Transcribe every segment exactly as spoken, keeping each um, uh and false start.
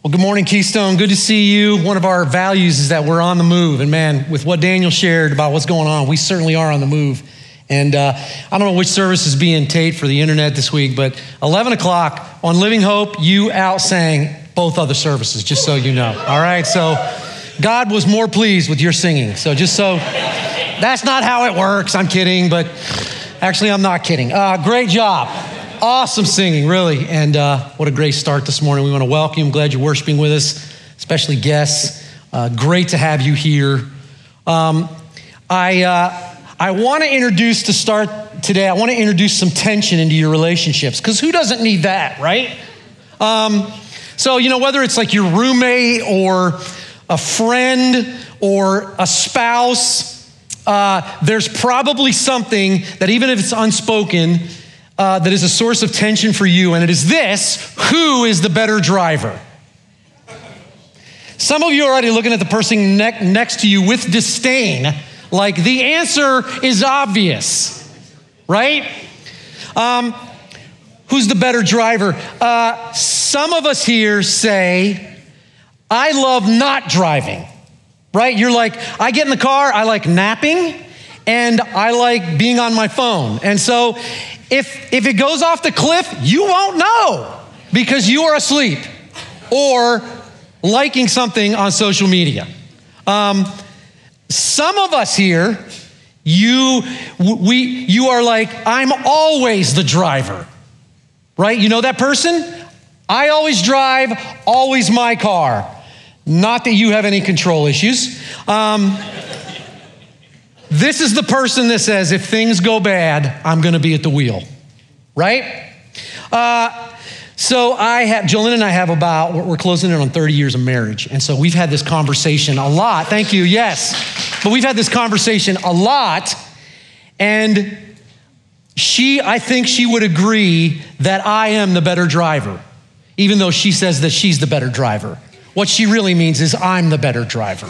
Well, good morning, Keystone. Good to see you. One of our values is that we're on the move. And man, with what Daniel shared about what's going on, we certainly are on the move. And uh, I don't know which service is being taped for the internet this week, but eleven o'clock on Living Hope, you outsang both other services, just so you know. All right, so God was more pleased with your singing. So just so, that's not how it works. I'm kidding, but actually I'm not kidding. Uh, great job. Awesome singing, really. And uh, what a great start this morning. We want to welcome you. I'm glad you're worshiping with us, especially guests. Uh, great to have you here. Um, I uh, I want to introduce, to start today, I want to introduce some tension into your relationships, because who doesn't need that, right? Um, so, you know, whether it's like your roommate or a friend or a spouse, uh, there's probably something that, even if it's unspoken, Uh, that is a source of tension for you, and it is this: who is the better driver? Some of you are already looking at the person ne- next to you with disdain, like the answer is obvious, right? Um, who's the better driver? Uh, some of us here say, I love not driving, right? You're like, I get in the car, I like napping, and I like being on my phone. And so If if it goes off the cliff, you won't know because you are asleep or liking something on social media. Um, some of us here, you we you are like, I'm always the driver, right? You know that person? I always drive, always my car. Not that you have any control issues. Um, This is the person that says, if things go bad, I'm going to be at the wheel, right? Uh, so I have, Jolene and I have about, we're closing in on thirty years of marriage. And so we've had this conversation a lot. Thank you, yes. But we've had this conversation a lot. And she, I think she would agree that I am the better driver, even though she says that she's the better driver. What she really means is I'm the better driver.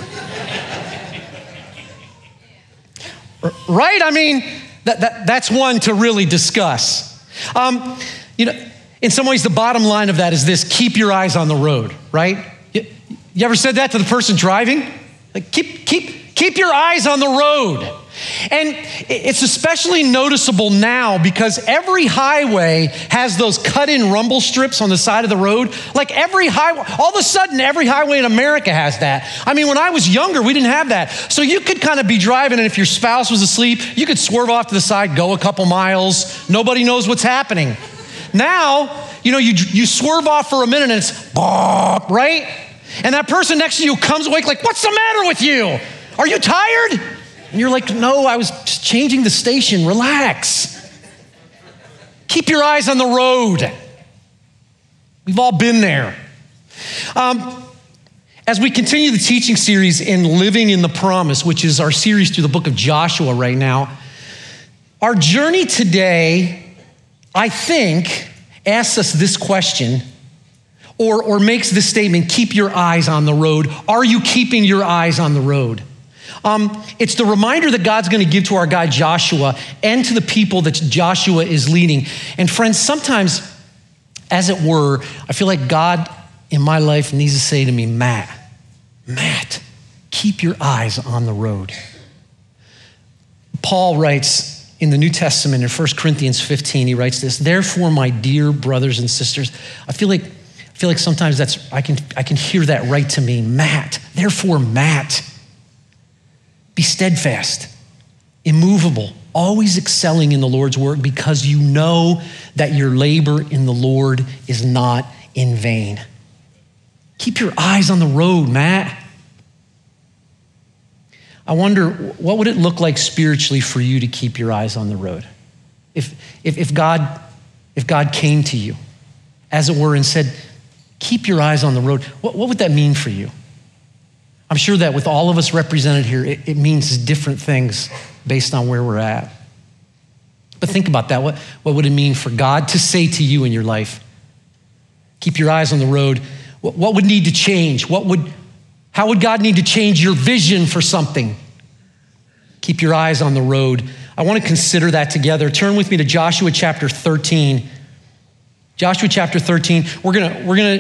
Right? I mean, that, that, that's one to really discuss. Um, you know, in some ways, the bottom line of that is this: keep your eyes on the road, right? You, you ever said that to the person driving? Like, keep, keep, keep your eyes on the road. And it's especially noticeable now because every highway has those cut-in rumble strips on the side of the road. Like every highway, all of a sudden, every highway in America has that. I mean, when I was younger, we didn't have that. So you could kind of be driving, and if your spouse was asleep, you could swerve off to the side, go a couple miles. Nobody knows what's happening. Now, you know, you, you swerve off for a minute, and it's, right? And that person next to you comes awake like, what's the matter with you? Are you tired? And you're like, no, I was just changing the station. Relax. Keep your eyes on the road. We've all been there. Um, as we continue the teaching series in Living in the Promise, which is our series through the book of Joshua right now, our journey today, I think, asks us this question, or, or makes this statement: keep your eyes on the road. Are you keeping your eyes on the road? Um, it's the reminder that God's going to give to our guy Joshua and to the people that Joshua is leading. And friends, sometimes, as it were, I feel like God in my life needs to say to me, Matt, Matt, keep your eyes on the road. Paul writes in the New Testament in First Corinthians fifteen, he writes this: therefore, my dear brothers and sisters, I feel like I feel like sometimes that's I can I can hear that right to me, Matt. Therefore, Matt, be steadfast, immovable, always excelling in the Lord's work, because you know that your labor in the Lord is not in vain. Keep your eyes on the road, Matt. I wonder, what would it look like spiritually for you to keep your eyes on the road? If, if, if, God, if God came to you, as it were, and said, keep your eyes on the road, what, what would that mean for you? I'm sure that with all of us represented here, it, it means different things based on where we're at. But think about that. What, what would it mean for God to say to you in your life? Keep your eyes on the road. What, what would need to change? What would, how would God need to change your vision for something? Keep your eyes on the road. I want to consider that together. Turn with me to Joshua chapter thirteen. Joshua chapter thirteen. We're gonna, we're gonna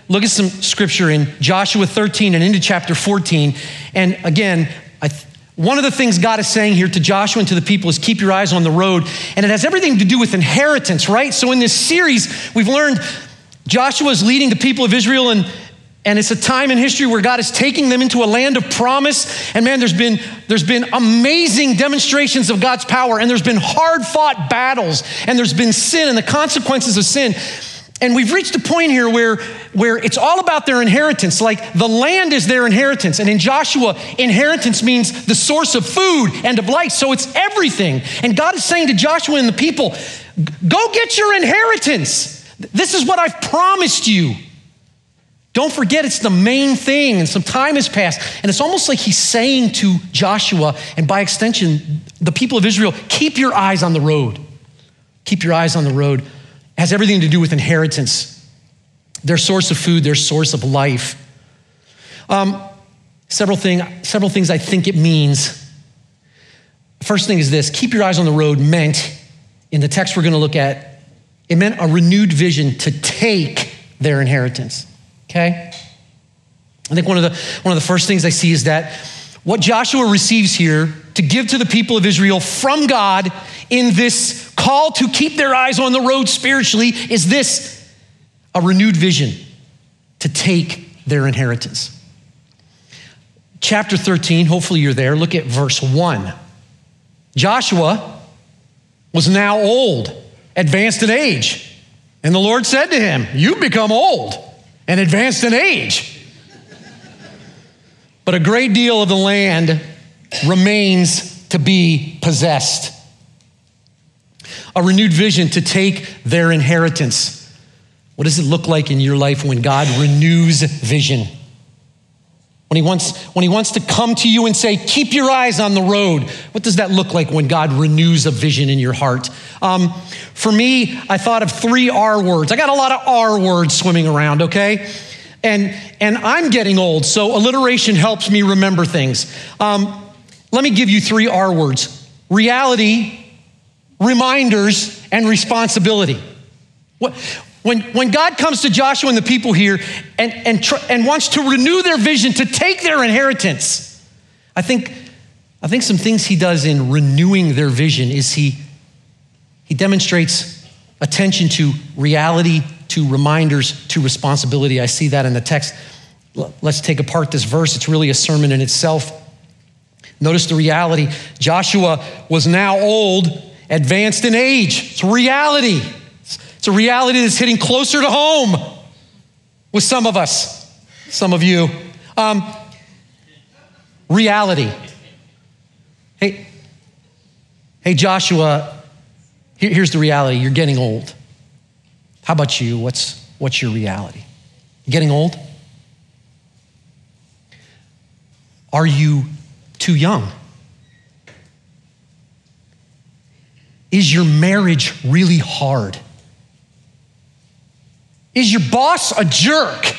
look at some scripture in Joshua thirteen and into chapter fourteen. And again, I th- one of the things God is saying here to Joshua and to the people is keep your eyes on the road. And it has everything to do with inheritance, right? So in this series, we've learned Joshua is leading the people of Israel, and, and it's a time in history where God is taking them into a land of promise. And man, there's been, there's been amazing demonstrations of God's power, and there's been hard-fought battles, and there's been sin and the consequences of sin. And we've reached a point here where, where it's all about their inheritance. Like the land is their inheritance. And in Joshua, inheritance means the source of food and of life. So it's everything. And God is saying to Joshua and the people, go get your inheritance. This is what I've promised you. Don't forget it's the main thing. And some time has passed. And it's almost like he's saying to Joshua, and by extension, the people of Israel, keep your eyes on the road. Keep your eyes on the road. It has everything to do with inheritance, their source of food, their source of life. Um, several, thing, several things I think it means. First thing is this: keep your eyes on the road meant, in the text we're going to look at, it meant a renewed vision to take their inheritance, okay? I think one of the, one of the first things I see is that what Joshua receives here to give to the people of Israel from God in this call to keep their eyes on the road spiritually is this: a renewed vision to take their inheritance. Chapter thirteen, hopefully you're there. Look at verse one. Joshua was now old, advanced in age. And the Lord said to him, you've become old and advanced in age. But a great deal of the land remains to be possessed. A renewed vision to take their inheritance. What does it look like in your life when God renews vision? When he wants, when he wants to come to you and say, keep your eyes on the road. What does that look like when God renews a vision in your heart? Um, for me, I thought of three R words. I got a lot of R words swimming around, okay? And, and I'm getting old, so alliteration helps me remember things. Um, let me give you three R words: reality, reminders, and responsibility. What, when, when God comes to Joshua and the people here and, and, tr- and wants to renew their vision to take their inheritance, I think, I think some things he does in renewing their vision is he, he demonstrates attention to reality, to reminders, to responsibility. I see that in the text. Let's take apart this verse. It's really a sermon in itself. Notice the reality. Joshua was now old, advanced in age. It's a reality. It's a reality that's hitting closer to home with some of us, some of you. Um, reality. Hey, hey, Joshua, here, here's the reality. You're getting old. How about you? What's, what's your reality? You getting old? Are you too young? Is your marriage really hard? Is your boss a jerk?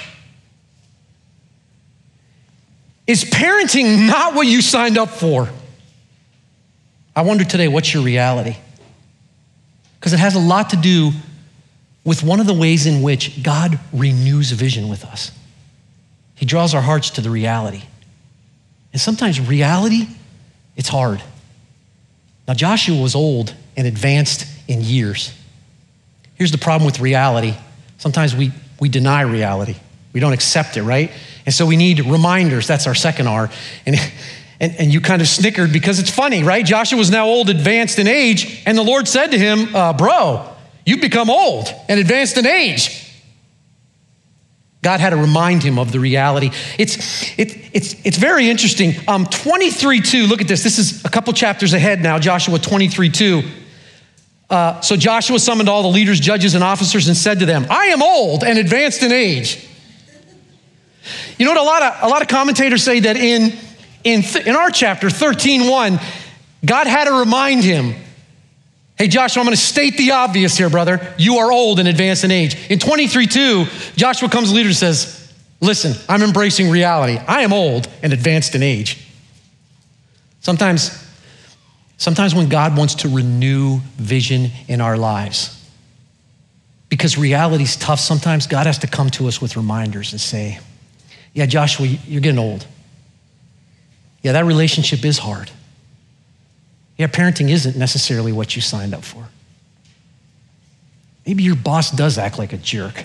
Is parenting not what you signed up for? I wonder today, what's your reality? Because it has a lot to do with one of the ways in which God renews vision with us. He draws our hearts to the reality. And sometimes reality, it's hard. Now, Joshua was old and advanced in years. Here's the problem with reality. Sometimes we, we deny reality. We don't accept it, right? And so we need reminders. That's our second R. And, and, and you kind of snickered because it's funny, right? Joshua was now old, advanced in age, and the Lord said to him, uh, bro, you've become old and advanced in age. God had to remind him of the reality. It's, it, it's, it's very interesting. Um, twenty-three two, look at this. This is a couple chapters ahead now, Joshua twenty-three two. Uh, so Joshua summoned all the leaders, judges, and officers and said to them, I am old and advanced in age. You know what a lot of, a lot of commentators say that in, in, th- in our chapter thirteen one, God had to remind him, hey, Joshua, I'm going to state the obvious here, brother. You are old and advanced in age. In twenty-three two, Joshua comes to the leader and says, listen, I'm embracing reality. I am old and advanced in age. Sometimes, sometimes when God wants to renew vision in our lives, because reality's tough, sometimes God has to come to us with reminders and say, yeah, Joshua, you're getting old. Yeah, that relationship is hard. Yeah, parenting isn't necessarily what you signed up for. Maybe your boss does act like a jerk.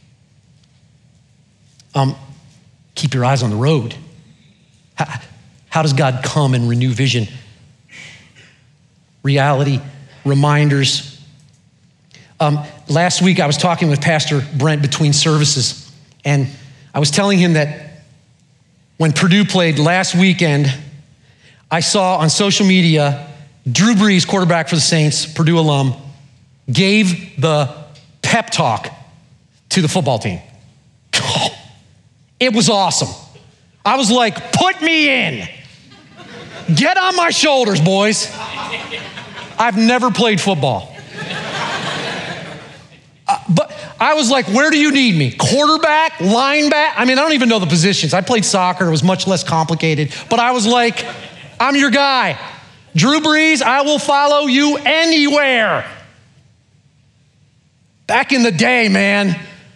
Um, keep your eyes on the road. How, how does God come and renew vision? Reality, reminders. Um, last week I was talking with Pastor Brent between services, and I was telling him that when Purdue played last weekend, I saw on social media Drew Brees, quarterback for the Saints, Purdue alum, gave the pep talk to the football team. It was awesome. I was like, put me in. Get on my shoulders, boys. I've never played football. Uh, but I was like, where do you need me? Quarterback, linebacker? I mean, I don't even know the positions. I played soccer. It was much less complicated. But I was like, I'm your guy. Drew Brees, I will follow you anywhere. Back in the day, man,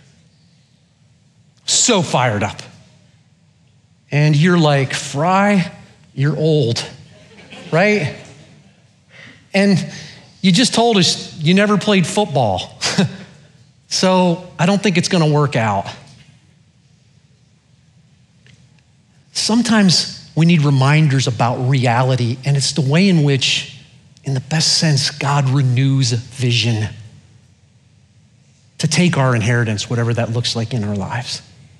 so fired up. And you're like, Fry, you're old, right? And you just told us you never played football. So I don't think it's gonna work out. Sometimes we need reminders about reality, and it's the way in which, in the best sense, God renews vision to take our inheritance, whatever that looks like in our lives.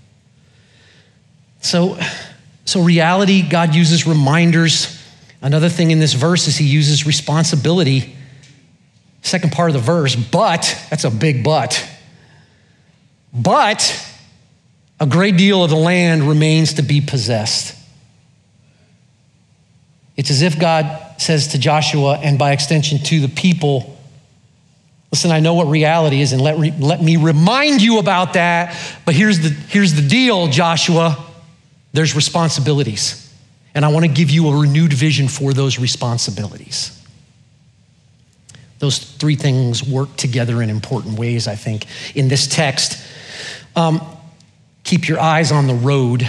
So, so reality, God uses reminders. Another thing in this verse is he uses responsibility. Second part of the verse, but, that's a big but. But a great deal of the land remains to be possessed. It's as if God says to Joshua, and by extension to the people, listen, I know what reality is, and let, re, let me remind you about that, but here's the, here's the deal, Joshua. There's responsibilities, and I want to give you a renewed vision for those responsibilities. Those three things work together in important ways, I think, in this text. Um, keep your eyes on the road.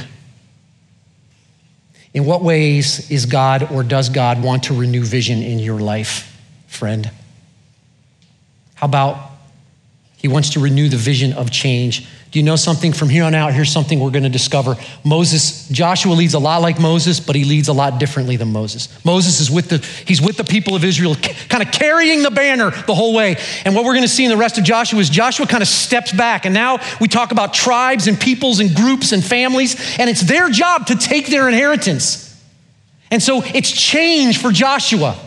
In what ways is God, or does God want to renew vision in your life, friend? How about he wants to renew the vision of change? Do you know something? From here on out, here's something we're gonna discover. Moses, Joshua leads a lot like Moses, but he leads a lot differently than Moses. Moses is with the, he's with the people of Israel, kind of carrying the banner the whole way. And what we're gonna see in the rest of Joshua is Joshua kind of steps back. And now we talk about tribes and peoples and groups and families, and it's their job to take their inheritance. And so it's change for Joshua.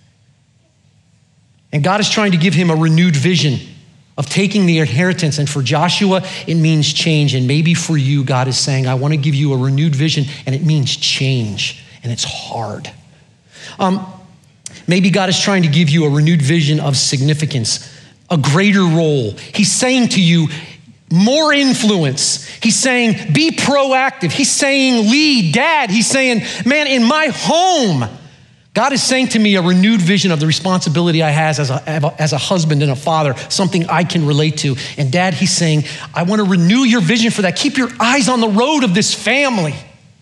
And God is trying to give him a renewed vision of taking the inheritance. And for Joshua, it means change. And maybe for you, God is saying, I want to give you a renewed vision, and it means change, and it's hard. Um, maybe God is trying to give you a renewed vision of significance, a greater role. He's saying to you, more influence. He's saying, be proactive. He's saying, lead, dad. He's saying, man, in my home, God is saying to me a renewed vision of the responsibility I have as a, as a husband and a father, something I can relate to. And dad, he's saying, I want to renew your vision for that. Keep your eyes on the road of this family.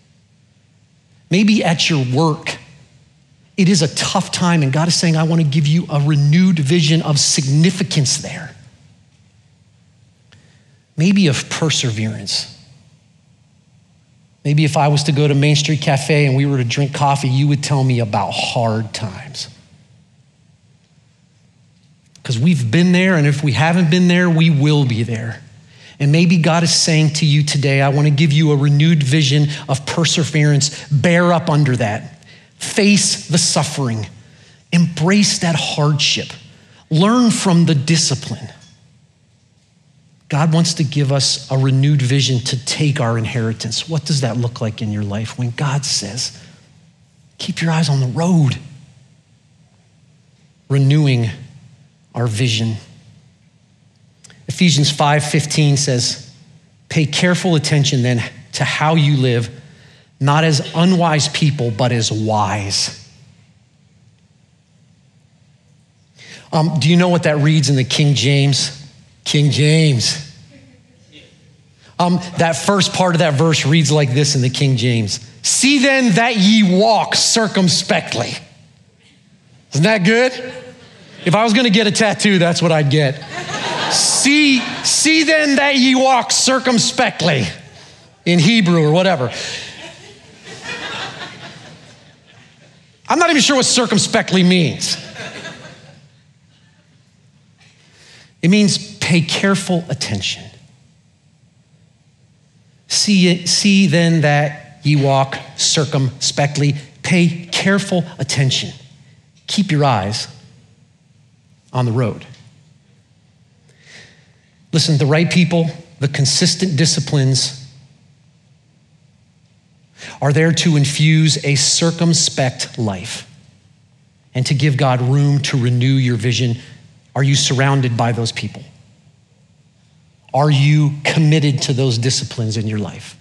Maybe at your work, it is a tough time, and God is saying, I want to give you a renewed vision of significance there. Maybe of perseverance. Maybe if I was to go to Main Street Cafe and we were to drink coffee, you would tell me about hard times. Because we've been there, and if we haven't been there, we will be there. And maybe God is saying to you today, I want to give you a renewed vision of perseverance. Bear up under that. Face the suffering. Embrace that hardship. Learn from the discipline. God wants to give us a renewed vision to take our inheritance. What does that look like in your life when God says, keep your eyes on the road? Renewing our vision. Ephesians five fifteen says, pay careful attention then to how you live, not as unwise people, but as wise. Um, do you know what that reads in the King James? King James. Um, that first part of that verse reads like this in the King James. See then that ye walk circumspectly. Isn't that good? If I was going to get a tattoo, that's what I'd get. see, see then that ye walk circumspectly in Hebrew or whatever. I'm not even sure what circumspectly means. It means pay careful attention. See, see then that ye walk circumspectly. Pay careful attention. Keep your eyes on the road. Listen, the right people, the consistent disciplines are there to infuse a circumspect life and to give God room to renew your vision. Are you surrounded by those people? Are you committed to those disciplines in your life?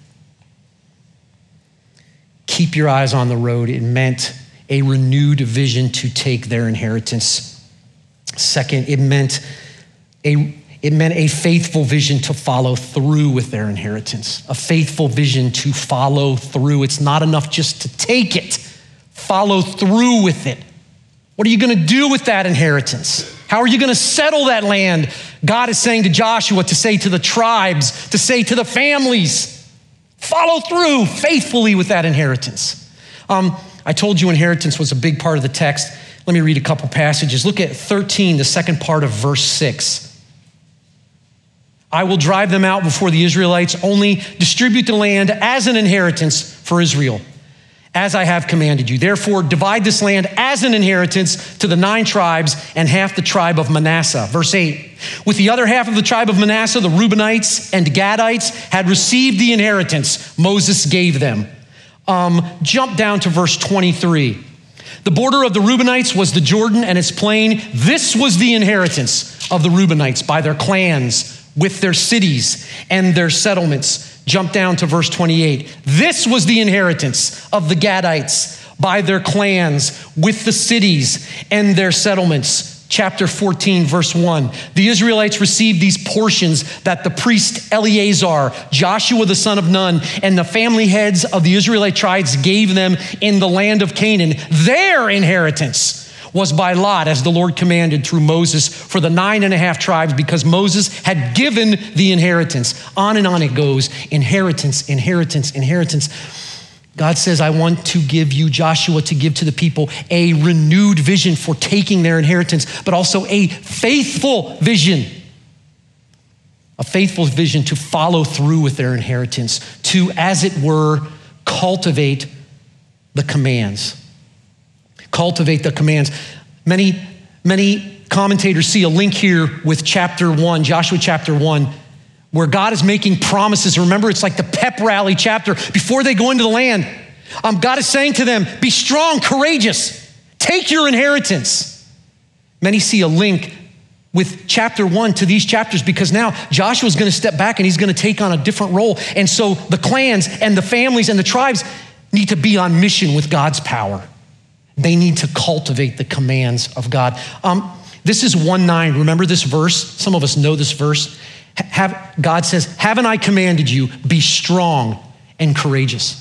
Keep your eyes on the road. It meant a renewed vision to take their inheritance. Second, it meant a, it meant a faithful vision to follow through with their inheritance. A faithful vision to follow through. It's not enough just to take it. Follow through with it. What are you going to do with that inheritance? How are you going to settle that land? God is saying to Joshua, to say to the tribes, to say to the families, follow through faithfully with that inheritance. Um, I told you inheritance was a big part of the text. Let me read a couple passages. Look at thirteen, the second part of verse six. I will drive them out before the Israelites, only distribute the land as an inheritance for Israel, as I have commanded you. Therefore, divide this land as an inheritance to the nine tribes and half the tribe of Manasseh. Verse eight, with the other half of the tribe of Manasseh, the Reubenites and Gadites had received the inheritance Moses gave them. Um, jump down to verse twenty-three. The border of the Reubenites was the Jordan and its plain. This was the inheritance of the Reubenites by their clans, with their cities and their settlements. Jump down to verse twenty-eight. This was the inheritance of the Gadites by their clans, with the cities and their settlements. Chapter fourteen, verse one. The Israelites received these portions that the priest Eleazar, Joshua the son of Nun, and the family heads of the Israelite tribes gave them in the land of Canaan. Their inheritance was by lot, as the Lord commanded through Moses, for the nine and a half tribes, because Moses had given the inheritance. On and on it goes. Inheritance, inheritance, inheritance. God says, I want to give you, Joshua, to give to the people a renewed vision for taking their inheritance, but also a faithful vision. A faithful vision to follow through with their inheritance, to, as it were, cultivate the commands. Cultivate the commands. Many, many commentators see a link here with chapter one, Joshua chapter one, where God is making promises. Remember, it's like the pep rally chapter before they go into the land. Um, God is saying to them, be strong, courageous, take your inheritance. Many see a link with chapter one to these chapters because now Joshua's going to step back and he's going to take on a different role. And so the clans and the families and the tribes need to be on mission with God's power. They need to cultivate the commands of God. Um, this is one nine. Remember this verse? Some of us know this verse. Have, God says, haven't I commanded you, be strong and courageous?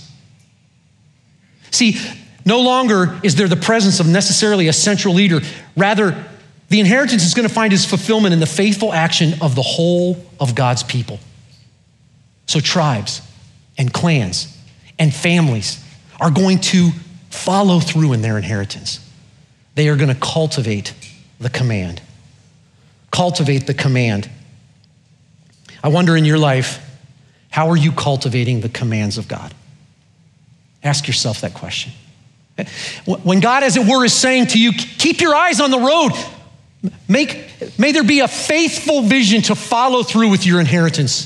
See, no longer is there the presence of necessarily a central leader. Rather, the inheritance is going to find its fulfillment in the faithful action of the whole of God's people. So tribes and clans and families are going to follow through in their inheritance. They are going to cultivate the command. Cultivate the command. I wonder in your life, how are you cultivating the commands of God? Ask yourself that question. When God, as it were, is saying to you, keep your eyes on the road, make, may there be a faithful vision to follow through with your inheritance.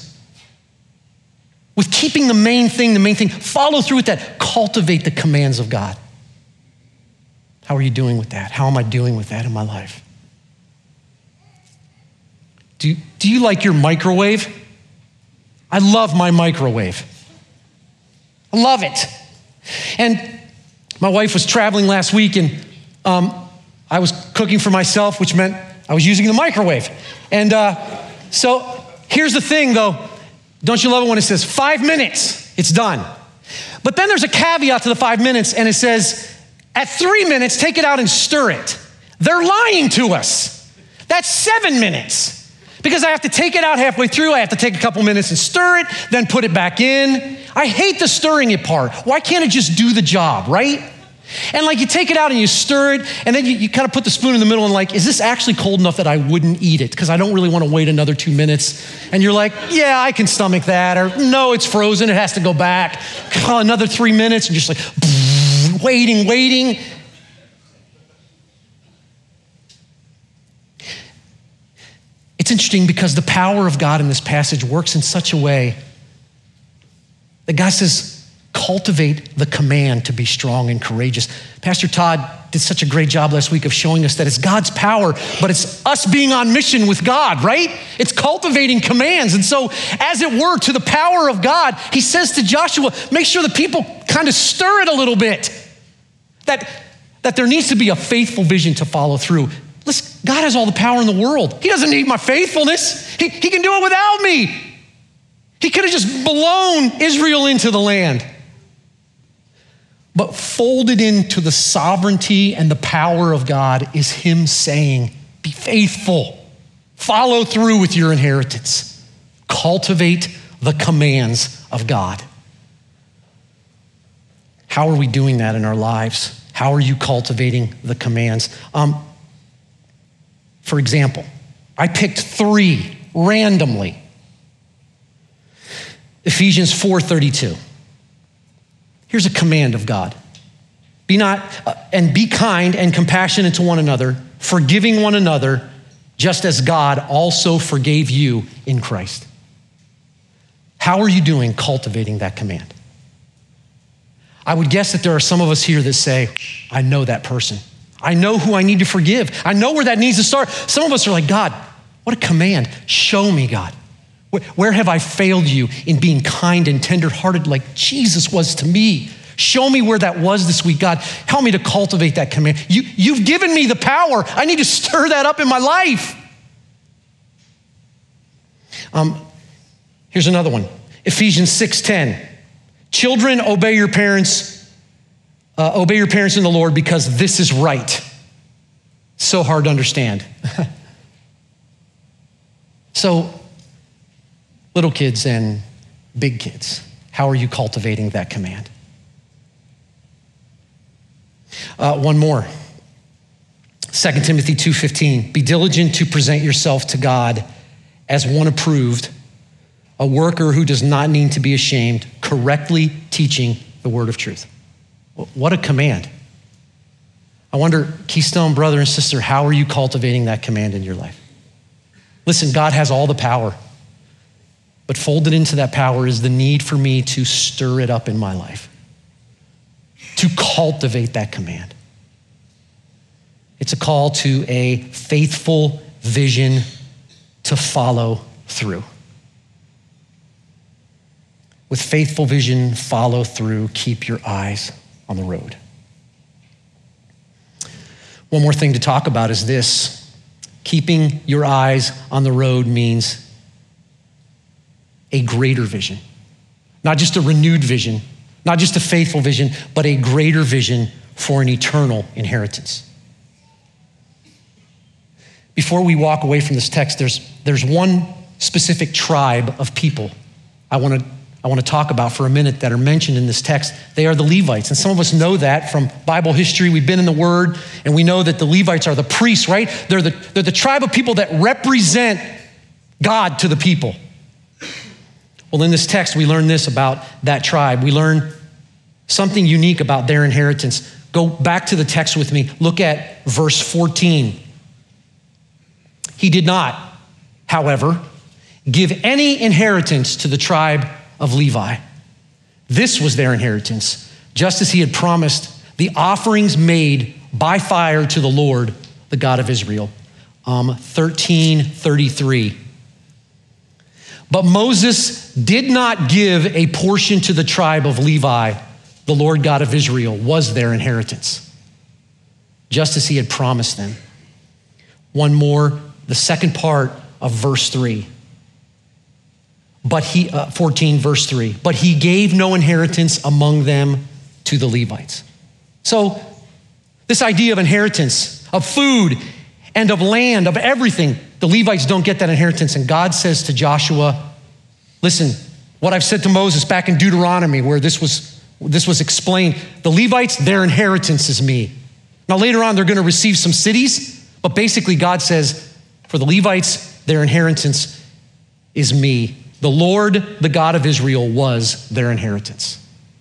With keeping the main thing, the main thing, follow through with that. Cultivate the commands of God. How are you doing with that? How am I doing with that in my life? Do, do you like your microwave? I love my microwave. I love it. And my wife was traveling last week and um, I was cooking for myself, which meant I was using the microwave. And uh, So here's the thing though. Don't you love it when it says five minutes, it's done. But then there's a caveat to the five minutes and it says, at three minutes, take it out and stir it. They're lying to us. That's seven minutes. Because I have to take it out halfway through, I have to take a couple minutes and stir it, then put it back in. I hate the stirring it part. Why can't it just do the job, right? And like you take it out and you stir it, and then you, you kind of put the spoon in the middle and like, is this actually cold enough that I wouldn't eat it? Because I don't really want to wait another two minutes. And you're like, yeah, I can stomach that. Or no, it's frozen, it has to go back. Oh, another three minutes, and just like, waiting, waiting. It's interesting because the power of God in this passage works in such a way that God says, cultivate the command to be strong and courageous. Pastor Todd did such a great job last week of showing us that it's God's power, but it's us being on mission with God, right? It's cultivating commands. And so as it were, to the power of God, he says to Joshua, make sure the people kind of stir it a little bit. That, that there needs to be a faithful vision to follow through. Listen, God has all the power in the world. He doesn't need my faithfulness. He, he can do it without me. He could have just blown Israel into the land. But folded into the sovereignty and the power of God is him saying, be faithful, follow through with your inheritance, cultivate the commands of God. How are we doing that in our lives? How are you cultivating the commands? Um, for example, I picked three randomly. Ephesians four thirty-two. Here's a command of God. Be not, uh, and be kind and compassionate to one another, forgiving one another, just as God also forgave you in Christ. How are you doing cultivating that command? I would guess that there are some of us here that say, I know that person. I know who I need to forgive. I know where that needs to start. Some of us are like, God, what a command. Show me, God. Where have I failed you in being kind and tenderhearted like Jesus was to me? Show me where that was this week, God. Help me to cultivate that command. You, you've given me the power. I need to stir that up in my life. Um, here's another one. Ephesians six ten. Children, obey your parents. Uh, obey your parents in the Lord because this is right. So hard to understand. So, little kids and big kids, how are you cultivating that command? Uh, one more. Second Timothy two fifteen. Be diligent to present yourself to God as one approved, a worker who does not need to be ashamed, correctly teaching the word of truth. What a command. I wonder, Keystone brother and sister, how are you cultivating that command in your life? Listen, God has all the power. But folded into that power is the need for me to stir it up in my life, to cultivate that command. It's a call to a faithful vision to follow through. With faithful vision, follow through, keep your eyes on the road. One more thing to talk about is this. Keeping your eyes on the road means a greater vision, not just a renewed vision, not just a faithful vision, but a greater vision for an eternal inheritance. Before we walk away from this text, there's, there's one specific tribe of people I want to I want to talk about for a minute that are mentioned in this text. They are the Levites. And some of us know that from Bible history. We've been in the Word, and we know that the Levites are the priests, right? They're the, they're the tribe of people that represent God to the people. Well, in this text, we learn this about that tribe. We learn something unique about their inheritance. Go back to the text with me. Look at verse fourteen. He did not, however, give any inheritance to the tribe of Levi. This was their inheritance, just as he had promised, the offerings made by fire to the Lord, the God of Israel. Um, thirteen thirty-three. But Moses did not give a portion to the tribe of Levi. The Lord God of Israel was their inheritance, just as he had promised them. One more, the second part of verse three. but he, uh, fourteen verse three, but he gave no inheritance among them to the Levites. So this idea of inheritance, of food and of land, of everything, the Levites don't get that inheritance. And God says to Joshua, listen, what I've said to Moses back in Deuteronomy, where this was, this was explained, the Levites, their inheritance is me. Now later on, they're gonna receive some cities, but basically God says, for the Levites, their inheritance is me. The Lord, the God of Israel, was their inheritance.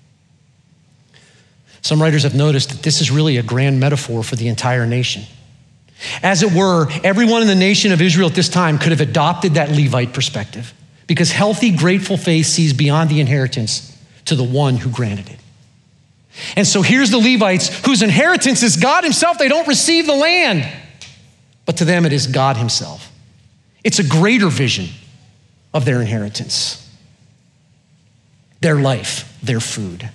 Some writers have noticed that this is really a grand metaphor for the entire nation. As it were, everyone in the nation of Israel at this time could have adopted that Levite perspective, because healthy, grateful faith sees beyond the inheritance to the one who granted it. And so here's the Levites whose inheritance is God himself. They don't receive the land, but to them it is God himself. It's a greater vision of their inheritance, their life, their food.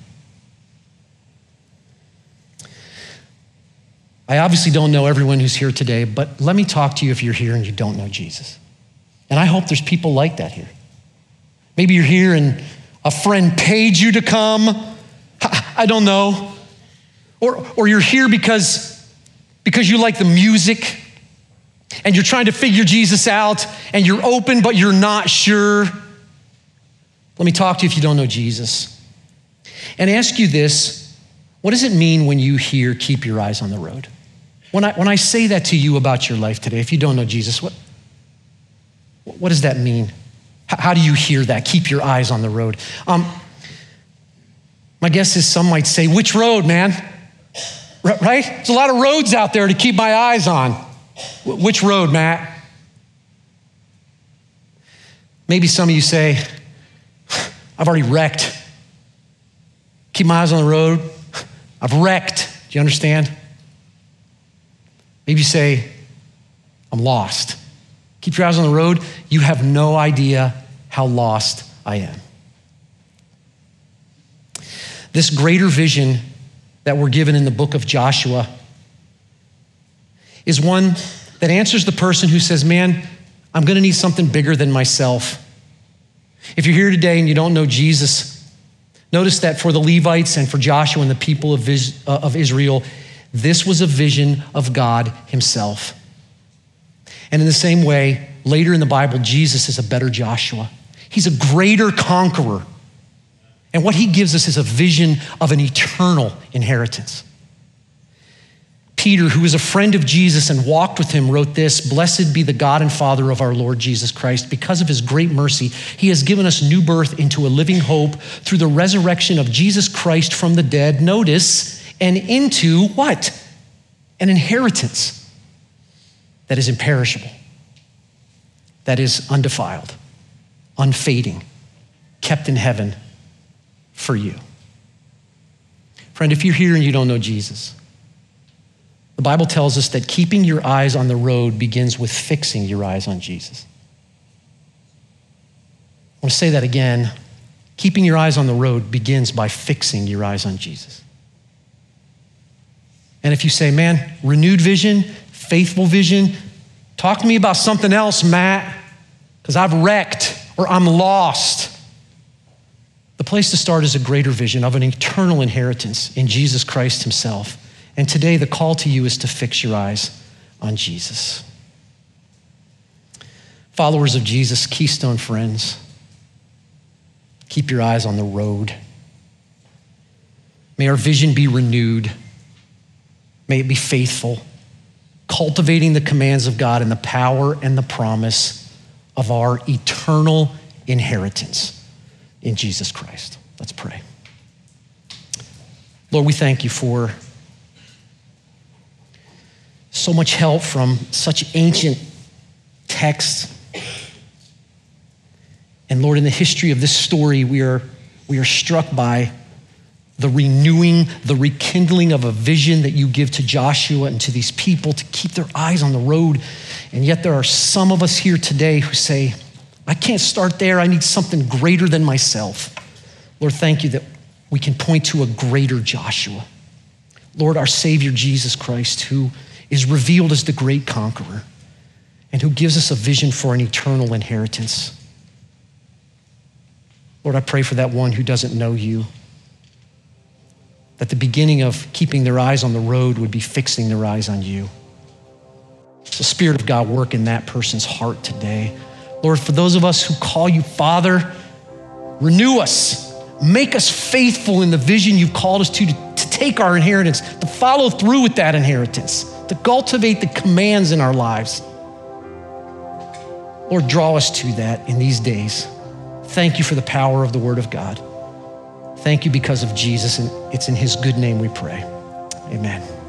I obviously don't know everyone who's here today, but let me talk to you if you're here and you don't know Jesus. And I hope there's people like that here. Maybe you're here and a friend paid you to come. I don't know. Or, or you're here because, because you like the music and you're trying to figure Jesus out and you're open, but you're not sure. Let me talk to you if you don't know Jesus. And ask you this, what does it mean when you hear, keep your eyes on the road? When I, when I say that to you about your life today, if you don't know Jesus, what, what does that mean? How, how do you hear that? Keep your eyes on the road. Um, my guess is some might say, which road, man? R- right? There's a lot of roads out there to keep my eyes on. W- which road, Matt? Maybe some of you say, I've already wrecked. Keep my eyes on the road. I've wrecked. Do you understand? Maybe you say, I'm lost. Keep your eyes on the road. You have no idea how lost I am. This greater vision that we're given in the book of Joshua is one that answers the person who says, man, I'm gonna need something bigger than myself. If you're here today and you don't know Jesus, notice that for the Levites and for Joshua and the people of Israel, this was a vision of God himself. And in the same way, later in the Bible, Jesus is a better Joshua. He's a greater conqueror. And what he gives us is a vision of an eternal inheritance. Peter, who was a friend of Jesus and walked with him, wrote this, "Blessed be the God and Father of our Lord Jesus Christ. Because of his great mercy, he has given us new birth into a living hope through the resurrection of Jesus Christ from the dead." Notice, and into what? An inheritance that is imperishable, that is undefiled, unfading, kept in heaven for you. Friend, if you're here and you don't know Jesus, the Bible tells us that keeping your eyes on the road begins with fixing your eyes on Jesus. I want to say that again. Keeping your eyes on the road begins by fixing your eyes on Jesus. And if you say, man, renewed vision, faithful vision, talk to me about something else, Matt, because I've wrecked or I'm lost. The place to start is a greater vision of an eternal inheritance in Jesus Christ himself. And today the call to you is to fix your eyes on Jesus. Followers of Jesus, Keystone friends, keep your eyes on the road. May our vision be renewed. May it be faithful, cultivating the commands of God and the power and the promise of our eternal inheritance in Jesus Christ. Let's pray. Lord, we thank you for so much help from such ancient texts. And Lord, in the history of this story, we are, we are struck by the renewing, the rekindling of a vision that you give to Joshua and to these people to keep their eyes on the road. And yet there are some of us here today who say, I can't start there. I need something greater than myself. Lord, thank you that we can point to a greater Joshua. Lord, our Savior, Jesus Christ, who is revealed as the great conqueror and who gives us a vision for an eternal inheritance. Lord, I pray for that one who doesn't know you, that the beginning of keeping their eyes on the road would be fixing their eyes on you. So Spirit of God, work in that person's heart today. Lord, for those of us who call you Father, renew us, make us faithful in the vision you've called us to, to, to take our inheritance, to follow through with that inheritance, to cultivate the commands in our lives. Lord, draw us to that in these days. Thank you for the power of the Word of God. Thank you because of Jesus, and it's in his good name we pray. Amen.